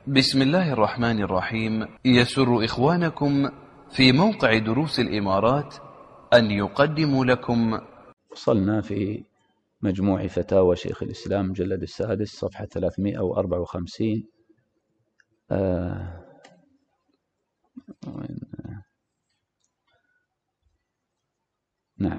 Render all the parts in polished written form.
بسم الله الرحمن الرحيم. يسر إخوانكم في موقع دروس الإمارات أن يقدموا لكم. وصلنا في مجموع فتاوى شيخ الإسلام مجلد السادس صفحة 354. نعم،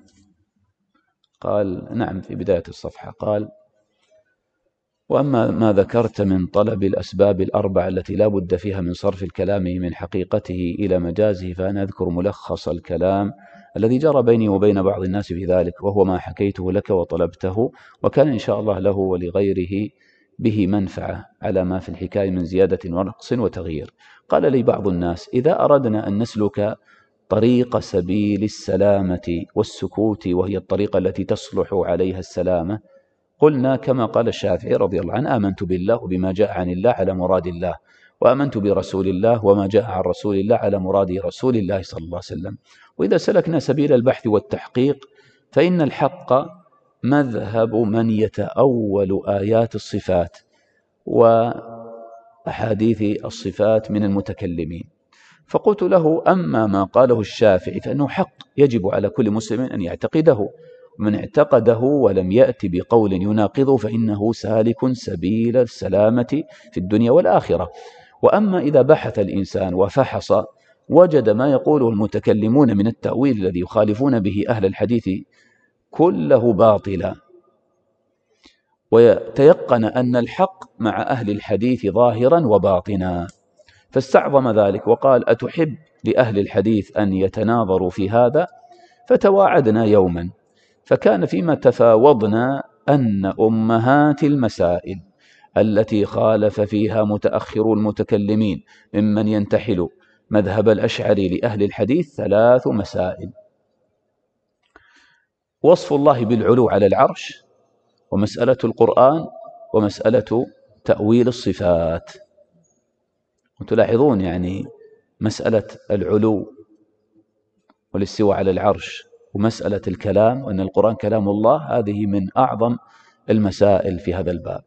قال نعم في بداية الصفحة قال: وأما ما ذكرت من طلب الأسباب الأربع التي لا بد فيها من صرف الكلام من حقيقته إلى مجازه، فأنا أذكر ملخص الكلام الذي جرى بيني وبين بعض الناس في ذلك، وهو ما حكيته لك وطلبته، وكان إن شاء الله له ولغيره به منفعة على ما في الحكاية من زيادة ونقص وتغيير. قال لي بعض الناس: إذا أردنا أن نسلك طريق سبيل السلامة والسكوت، وهي الطريقة التي تصلح عليها السلامة، قلنا كما قال الشافعي رضي الله عنه: آمنت بالله وبما جاء عن الله على مراد الله، وآمنت برسول الله وما جاء عن رسول الله على مراد رسول الله صلى الله عليه وسلم. وإذا سلكنا سبيل البحث والتحقيق، فإن الحق مذهب من يتأول آيات الصفات وأحاديث الصفات من المتكلمين. فقلت له: أما ما قاله الشافعي فإنه حق يجب على كل مسلم أن يعتقده، ومن اعتقده ولم يأتي بقول يناقضه فإنه سالك سبيل السلامة في الدنيا والآخرة. وأما إذا بحث الإنسان وفحص وجد ما يقوله المتكلمون من التأويل الذي يخالفون به أهل الحديث كله باطلا، ويتيقن أن الحق مع أهل الحديث ظاهرا وباطنا، فاستعظم ذلك وقال: أتحب لأهل الحديث أن يتناظروا في هذا؟ فتواعدنا يوما، فكان فيما تفاوضنا أن أمهات المسائل التي خالف فيها متأخر المتكلمين ممن ينتحل مذهب الأشعري لأهل الحديث 3 مسائل: وصف الله بالعلو على العرش، ومسألة القرآن، ومسألة تأويل الصفات. وتلاحظون يعني مسألة العلو والاستواء على العرش ومسألة الكلام وأن القرآن كلام الله، هذه من أعظم المسائل في هذا الباب.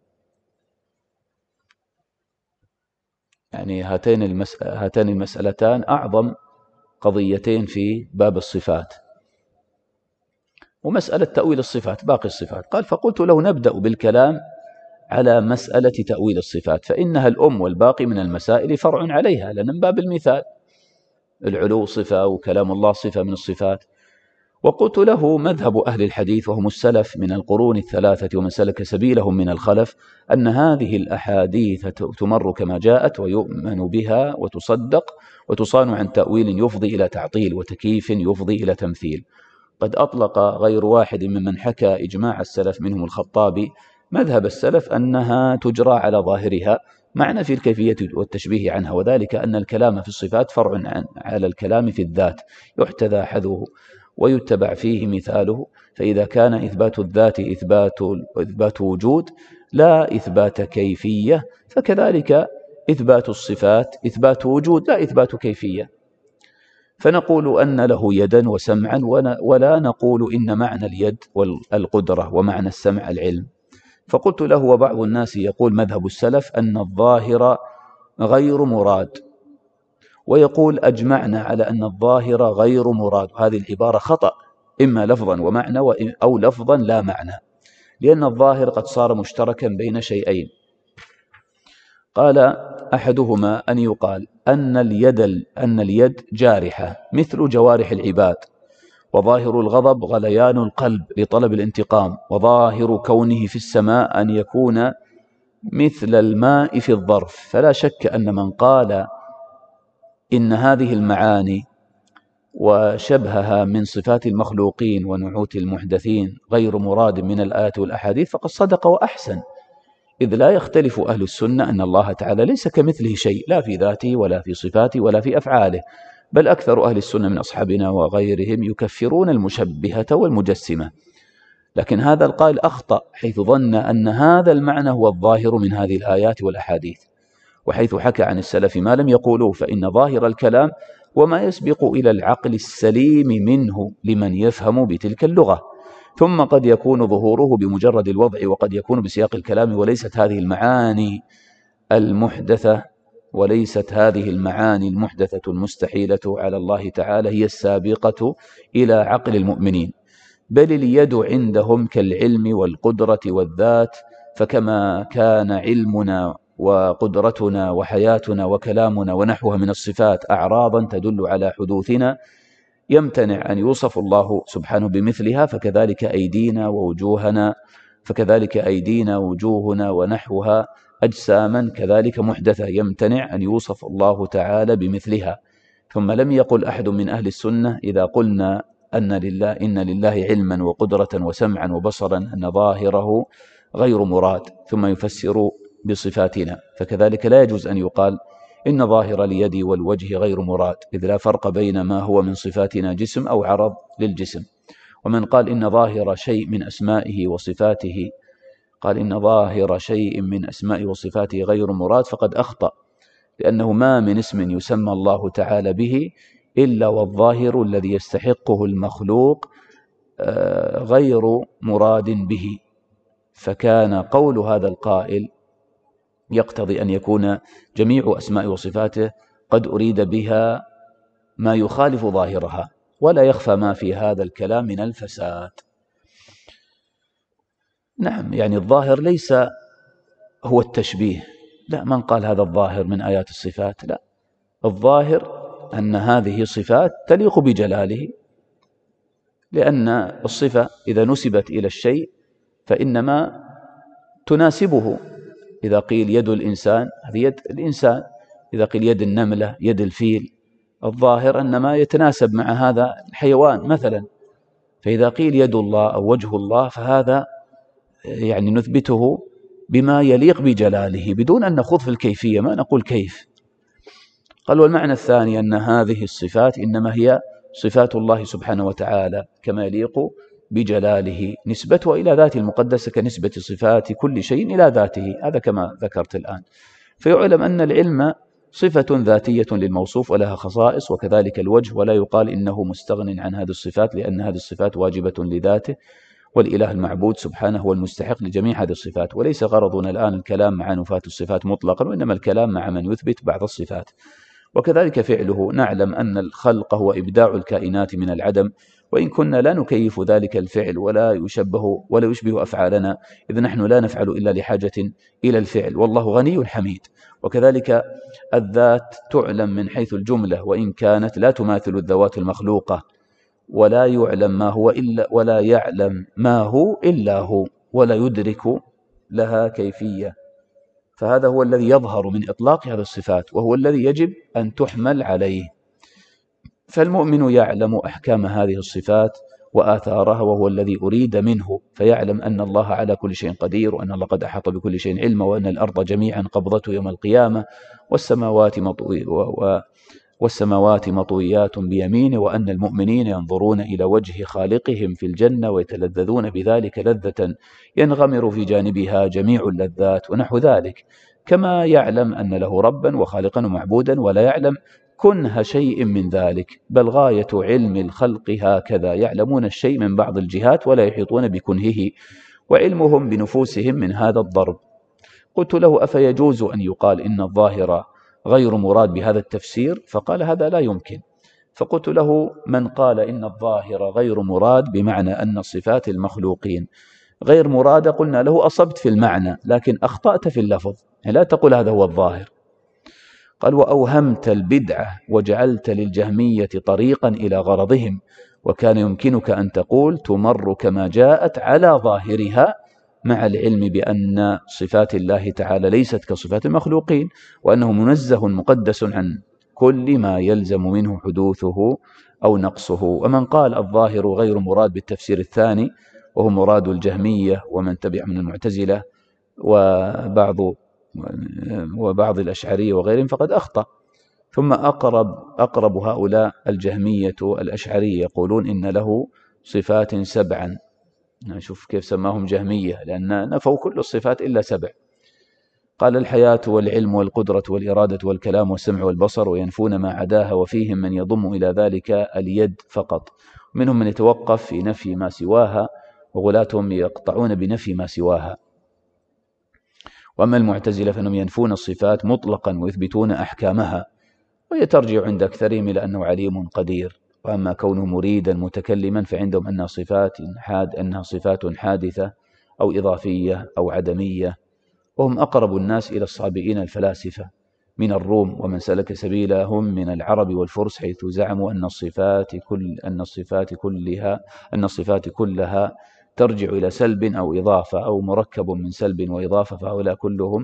يعني هاتان المسألتان أعظم قضيتين في باب الصفات، ومسألة تأويل الصفات باقي الصفات. قال: فقلت لو نبدأ بالكلام على مسألة تأويل الصفات فإنها الأم، والباقي من المسائل فرع عليها، لأن من باب المثال العلو صفة وكلام الله صفة من الصفات. وقلت له: مذهب أهل الحديث وهم السلف من القرون الثلاثة ومن سلك سبيلهم من الخلف أن هذه الأحاديث تمر كما جاءت ويؤمن بها وتصدق وتصان عن تأويل يفضي إلى تعطيل وتكييف يفضي إلى تمثيل. قد أطلق غير واحد ممن حكى إجماع السلف منهم الخطابي مذهب السلف أنها تجرى على ظاهرها مع نفي الكيفية والتشبيه عنها، وذلك أن الكلام في الصفات فرع على الكلام في الذات، يحتذى حذوه ويتبع فيه مثاله. فإذا كان إثبات الذات إثبات وجود لا إثبات كيفية، فكذلك إثبات الصفات إثبات وجود لا إثبات كيفية. فنقول أن له يدا وسمعا، ولا نقول إن معنى اليد والقدرة ومعنى السمع العلم. فقلت له: وبعض الناس يقول مذهب السلف أن الظاهر غير مراد، ويقول أجمعنا على أن الظاهر غير مراد. هذه العبارة خطأ، إما لفظا ومعنى أو لفظا لا معنى، لأن الظاهر قد صار مشتركا بين شيئين. قال: أحدهما أن يقال أن اليد جارحة مثل جوارح العباد، وظاهر الغضب غليان القلب لطلب الانتقام، وظاهر كونه في السماء أن يكون مثل الماء في الظرف. فلا شك أن من قال إن هذه المعاني وشبهها من صفات المخلوقين ونعوت المحدثين غير مراد من الآيات والأحاديث فقد صدق وأحسن، إذ لا يختلف أهل السنة أن الله تعالى ليس كمثله شيء، لا في ذاته ولا في صفاته ولا في أفعاله، بل أكثر أهل السنة من أصحابنا وغيرهم يكفرون المشبهة والمجسمة. لكن هذا القائل أخطأ حيث ظن أن هذا المعنى هو الظاهر من هذه الآيات والأحاديث، وحيث حكى عن السلف ما لم يقولوه، فإن ظاهر الكلام وما يسبق إلى العقل السليم منه لمن يفهم بتلك اللغة، ثم قد يكون ظهوره بمجرد الوضع، وقد يكون بسياق الكلام، وليست هذه المعاني المحدثة، وليست هذه المعاني المحدثة المستحيلة على الله تعالى هي السابقة إلى عقل المؤمنين، بل اليد عندهم كالعلم والقدرة والذات. فكما كان علمنا وقدرتنا وحياتنا وكلامنا ونحوها من الصفات أعراضا تدل على حدوثنا يمتنع أن يوصف الله سبحانه بمثلها، فكذلك أيدينا ووجوهنا ونحوها أجساما كذلك محدثة يمتنع أن يوصف الله تعالى بمثلها. ثم لم يقل أحد من أهل السنة إذا قلنا إن لله علما وقدرة وسمعا وبصرا أن ظاهره غير مراد ثم يفسر بصفاتنا، فكذلك لا يجوز أن يقال إن ظاهر اليد والوجه غير مراد، إذ لا فرق بين ما هو من صفاتنا جسم أو عرض للجسم. ومن قال إن ظاهر شيء من أسمائه وصفاته غير مراد فقد أخطأ، لأنه ما من اسم يسمى الله تعالى به إلا والظاهر الذي يستحقه المخلوق غير مراد به، فكان قول هذا القائل يقتضي أن يكون جميع أسماء وصفاته قد أريد بها ما يخالف ظاهرها، ولا يخفى ما في هذا الكلام من الفساد. نعم، يعني الظاهر ليس هو التشبيه، لا، من قال هذا الظاهر من آيات الصفات؟ لا، الظاهر أن هذه صفات تليق بجلاله، لأن الصفة إذا نسبت إلى الشيء فإنما تناسبه. إذا قيل يد الإنسان هذه يد الإنسان، إذا قيل يد النملة يد الفيل، الظاهر أن ما يتناسب مع هذا الحيوان مثلا. فإذا قيل يد الله أو وجه الله فهذا يعني نثبته بما يليق بجلاله بدون أن نخوض في الكيفية، ما نقول كيف. قال والمعنى الثاني أن هذه الصفات إنما هي صفات الله سبحانه وتعالى كما يليق بجلاله، نسبته إلى ذاته المقدسة كنسبة صفات كل شيء إلى ذاته، هذا كما ذكرت الآن. فيعلم أن العلم صفة ذاتية للموصوف ولها خصائص، وكذلك الوجه، ولا يقال إنه مستغن عن هذه الصفات، لأن هذه الصفات واجبة لذاته، والإله المعبود سبحانه هو المستحق لجميع هذه الصفات. وليس غرضنا الآن الكلام مع نفاة الصفات مطلقا، وإنما الكلام مع من يثبت بعض الصفات. وكذلك فعله، نعلم أن الخلق هو إبداع الكائنات من العدم، وإن كنا لا نكيف ذلك الفعل ولا يشبه أفعالنا، إذ نحن لا نفعل إلا لحاجة إلى الفعل، والله غني حميد. وكذلك الذات تعلم من حيث الجملة، وإن كانت لا تماثل الذوات المخلوقة، ولا يعلم ما هو إلا هو، ولا يدرك لها كيفية. فهذا هو الذي يظهر من إطلاق هذه الصفات، وهو الذي يجب أن تحمل عليه. فالمؤمن يعلم أحكام هذه الصفات وآثارها، وهو الذي أريد منه، فيعلم أن الله على كل شيء قدير، وأن الله قد أحاط بكل شيء علما، وأن الأرض جميعا قبضته يوم القيامة، والسماوات مطويات بيمينه، وأن المؤمنين ينظرون إلى وجه خالقهم في الجنة ويتلذذون بذلك لذة ينغمر في جانبها جميع اللذات ونحو ذلك. كما يعلم أن له ربا وخالقا ومعبودا، ولا يعلم كنه شيء من ذلك، بل غاية علم الخلق هكذا، يعلمون الشيء من بعض الجهات ولا يحيطون بكنهه، وعلمهم بنفوسهم من هذا الضرب. قلت له أفيجوز أن يقال إن الظاهر غير مراد بهذا التفسير؟ فقال هذا لا يمكن. فقلت له من قال إن الظاهر غير مراد بمعنى أن صفات المخلوقين غير مرادة، قلنا له أصبت في المعنى لكن أخطأت في اللفظ، لا تقول هذا هو الظاهر. قال وأوهمت البدعة وجعلت للجهمية طريقا إلى غرضهم، وكان يمكنك أن تقول تمر كما جاءت على ظاهرها، مع العلم بأن صفات الله تعالى ليست كصفات المخلوقين، وأنه منزه مقدس عن كل ما يلزم منه حدوثه أو نقصه. ومن قال الظاهر غير مراد بالتفسير الثاني، وهو مراد الجهمية ومن تبع من المعتزلة وبعض الأشعرية وغيرهم، فقد أخطأ. ثم أقرب هؤلاء الجهمية الأشعرية يقولون إن له صفات 7. نشوف كيف سماهم جهمية، لأن نفوا كل الصفات إلا 7. قال الحياة والعلم والقدرة والإرادة والكلام والسمع والبصر، وينفون ما عداها، وفيهم من يضم إلى ذلك اليد فقط، منهم من يتوقف في نفي ما سواها، وغلاتهم يقطعون بنفي ما سواها. وأما المعتزلة فإنهم ينفون الصفات مطلقا ويثبتون أحكامها، وهي ترجع عند أكثرهم إلى أنه عليم قدير. وأما كونه مريدا متكلما فعندهم أنها صفات حادثة أو إضافية أو عدمية. وهم أقرب الناس إلى الصابئين الفلاسفة من الروم ومن سلك سبيلهم من العرب والفرس، حيث زعموا أن الصفات كلها ترجع إلى سلب أو إضافة أو مركب من سلب وإضافة، فهؤلاء كلهم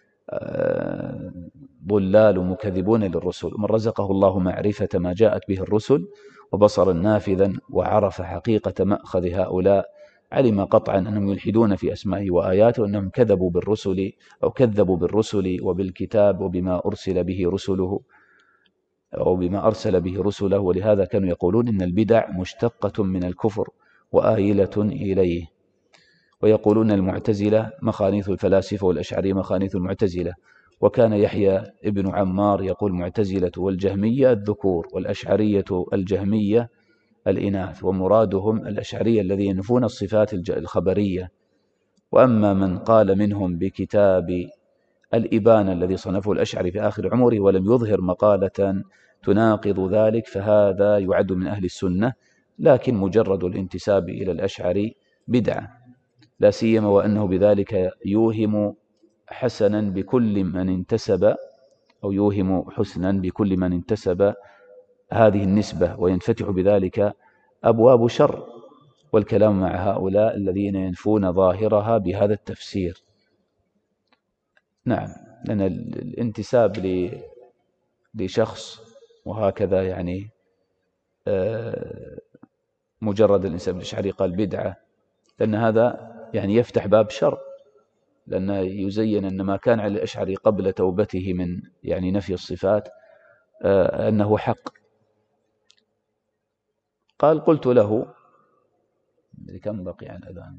ضلال مكذبون للرسل. من رزقه الله معرفة ما جاءت به الرسل وبصرا نافذا وعرف حقيقة مأخذ هؤلاء، علم قطعا أنهم يلحدون في أسمائه وآياته، وأنهم كذبوا بالرسل وبالكتاب وبما أرسل به رسله أو بما أرسل به رسله. ولهذا كانوا يقولون إن البدع مشتقة من الكفر وآيلة إليه. ويقولون المعتزلة مخانيث الفلاسفة والأشعرية مخانيث المعتزلة. وكان يحيى ابن عمار يقول معتزلة والجهمية الذكور والأشعرية الجهمية الإناث، ومرادهم الأشعرية الذين ينفون الصفات الخبرية. وأما من قال منهم بكتاب الإبانة الذي صنفه الأشعري في آخر عمره ولم يظهر مقالة تناقض ذلك فهذا يعد من أهل السنة، لكن مجرد الانتساب إلى الأشعري بدعة، لا سيما وأنه بذلك يوهم حسنا بكل من انتسب، أو يوهم حسنا بكل من انتسب هذه النسبة، وينفتح بذلك أبواب شر والكلام مع هؤلاء الذين ينفون ظاهرها بهذا التفسير. نعم، لأن الانتساب لشخص وهكذا يعني مجرد الانتساب للأشعري قال بدعة، لأن هذا يعني يفتح باب شر، لأن يزين أن ما كان على الأشعري قبل توبته من يعني نفي الصفات أنه حق. قال قلت له كم بقي عن الأذان؟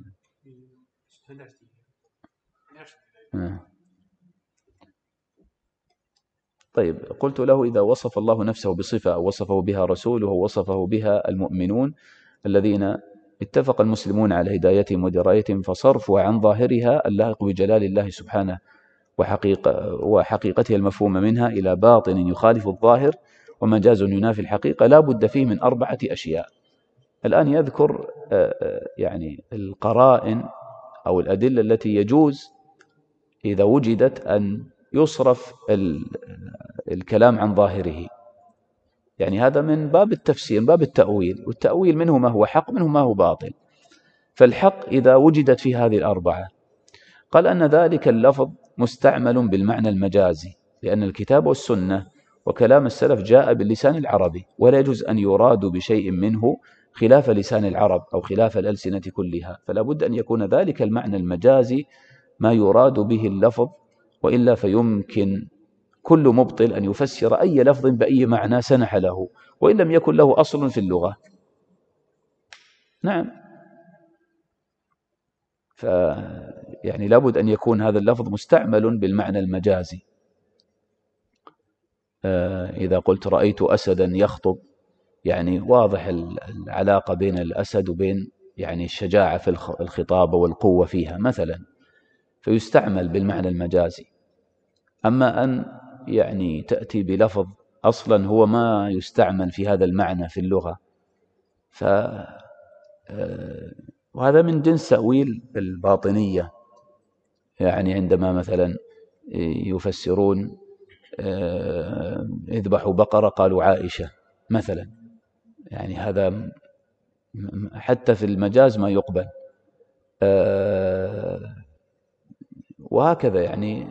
طيب، قلت له إذا وصف الله نفسه بصفة أو وصفه بها رسوله ووصفه بها المؤمنون الذين اتفق المسلمون على هدايتهم ودرايتهم، فصرفها عن ظاهرها اللائق بجلال الله سبحانه وحقيقتها المفهوم منها إلى باطن يخالف الظاهر ومجاز ينافي الحقيقة لا بد فيه من 4 أشياء. الآن يذكر يعني القرائن أو الأدلة التي يجوز إذا وجدت أن يصرف الكلام عن ظاهره، يعني هذا من باب التفسير، من باب التأويل، والتأويل منه ما هو حق منه ما هو باطل. فالحق إذا وجدت في هذه ال4 قال أن ذلك اللفظ مستعمل بالمعنى المجازي، لأن الكتاب والسنة وكلام السلف جاء باللسان العربي، ولا يجوز أن يراد بشيء منه خلاف لسان العرب أو خلاف الألسنة كلها، فلا بد أن يكون ذلك المعنى المجازي ما يراد به اللفظ، وإلا فيمكن كل مبطل أن يفسر أي لفظ بأي معنى سنح له وإن لم يكن له أصل في اللغة. نعم، يعني لابد أن يكون هذا اللفظ مستعمل بالمعنى المجازي. إذا قلت رأيت أسدا يخطب، يعني واضح العلاقة بين الأسد وبين يعني الشجاعة في الخطابة والقوة فيها مثلا، فيستعمل بالمعنى المجازي. أما أن يعني تأتي بلفظ أصلا هو ما يستعمل في هذا المعنى في اللغة، وهذا من جنس تأويل الباطنية، يعني عندما مثلا يفسرون اذبحوا بقرة قالوا عائشة مثلا، يعني هذا حتى في المجاز ما يقبل. وهكذا يعني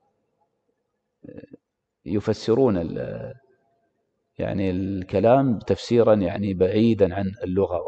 يفسرون يعني الكلام تفسيرا يعني بعيدا عن اللغة.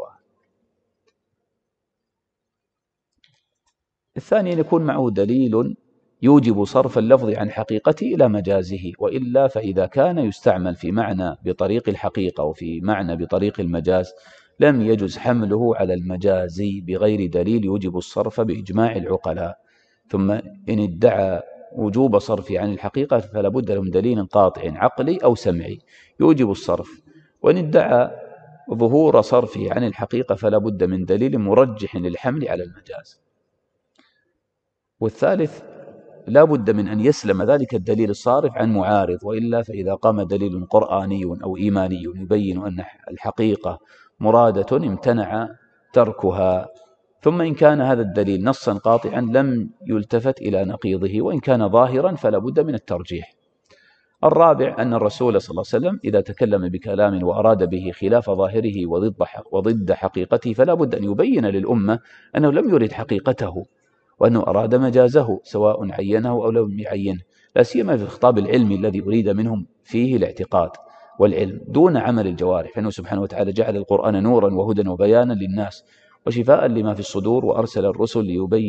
الثاني أن يكون معه دليل يوجب صرف اللفظ عن حقيقته إلى مجازه، وإلا فإذا كان يستعمل في معنى بطريق الحقيقة وفي معنى بطريق المجاز لم يجز حمله على المجازي بغير دليل يوجب الصرف بإجماع العقلاء. ثم إن ادعى وجوب صرف عن الحقيقة فلا بد له من دليل قاطع عقلي أو سمعي يوجب الصرف، وإن ادعى ظهور صرفه عن الحقيقة فلا بد من دليل مرجح للحمل على المجاز. والثالث لا بد من أن يسلم ذلك الدليل الصارف عن معارض، وإلا فإذا قام دليل قرآني أو إيماني يبين أن الحقيقة مرادة امتنع تركها. ثم إن كان هذا الدليل نصا قاطعا لم يلتفت إلى نقيضه، وإن كان ظاهرا فلا بد من الترجيح. الرابع أن الرسول صلى الله عليه وسلم إذا تكلم بكلام وأراد به خلاف ظاهره وضد حقيقته فلا بد أن يبين للأمة أنه لم يرد حقيقته، وأنه أراد مجازه سواء عينه أو لم يعينه، لا سيما في الخطاب العلمي الذي أريد منهم فيه الاعتقاد والعلم دون عمل الجوارح، فإنه سبحانه وتعالى جعل القرآن نورا وهدى وبيانا للناس وشفاء لما في الصدور، وأرسل الرسل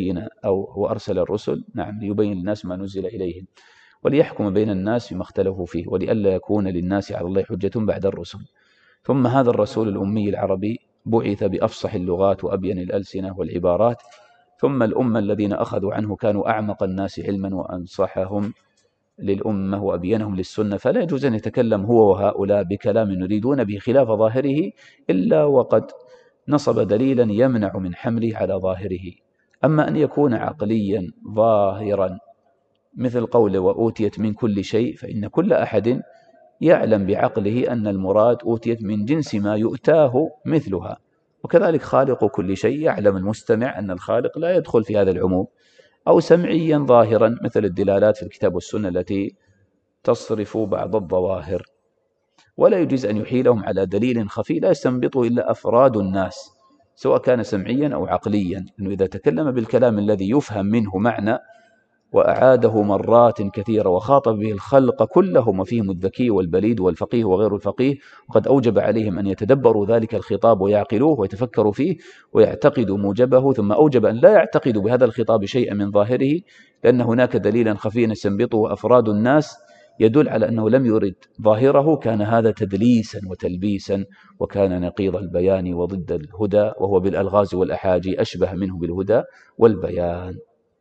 ليبين للناس ما نزل إليهم وليحكم بين الناس فيما اختلفوا فيه ولئلا يكون للناس على الله حجة بعد الرسل. ثم هذا الرسول الأمي العربي بعث بأفصح اللغات وأبين الألسنة والعبارات، ثم الأمة الذين أخذوا عنه كانوا أعمق الناس علما وأنصحهم للأمة وأبينهم للسنة، فلا يجوز أن يتكلم هو وهؤلاء بكلام يريدون به خلاف ظاهره إلا وقد نصب دليلا يمنع من حمله على ظاهره. أما أن يكون عقليا ظاهرا مثل قوله وأوتيت من كل شيء، فإن كل أحد يعلم بعقله أن المراد أوتيت من جنس ما يؤتاه مثلها، وكذلك خالق كل شيء يعلم المستمع أن الخالق لا يدخل في هذا العموم. أو سمعيا ظاهرا مثل الدلالات في الكتاب والسنة التي تصرف بعض الظواهر، ولا يجوز أن يحيلهم على دليل خفي لا يستنبطه إلا أفراد الناس سواء كان سمعيا أو عقليا، أنه إذا تكلم بالكلام الذي يفهم منه معنى وأعاده مرات كثيرة وخاطب به الخلق كلهم وفيهم الذكي والبليد والفقيه وغير الفقيه، وقد أوجب عليهم أن يتدبروا ذلك الخطاب ويعقلوه ويتفكروا فيه ويعتقدوا موجبه، ثم أوجب أن لا يعتقدوا بهذا الخطاب شيئا من ظاهره لأن هناك دليلا خفيا يستنبطه أفراد الناس يدل على أنه لم يرد ظاهره، كان هذا تدليسا وتلبيسا وكان نقيض البيان وضد الهدى، وهو بالألغاز والأحاجي أشبه منه بالهدى والبيان.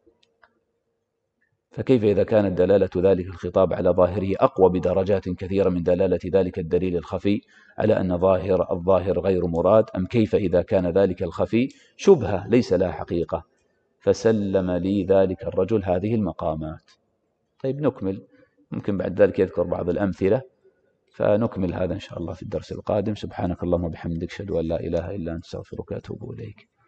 فكيف إذا كانت دلالة ذلك الخطاب على ظاهره أقوى بدرجات كثيرة من دلالة ذلك الدليل الخفي على أن الظاهر غير مراد؟ أم كيف إذا كان ذلك الخفي شبهة ليس لها حقيقة؟ فسلم لي ذلك الرجل هذه المقامات. طيب نكمل، ممكن بعد ذلك يذكر بعض الأمثلة، فنكمل هذا إن شاء الله في الدرس القادم. سبحانك اللهم وبحمدك أشهد أن لا إله إلا أنت أستغفرك وأتوب إليك.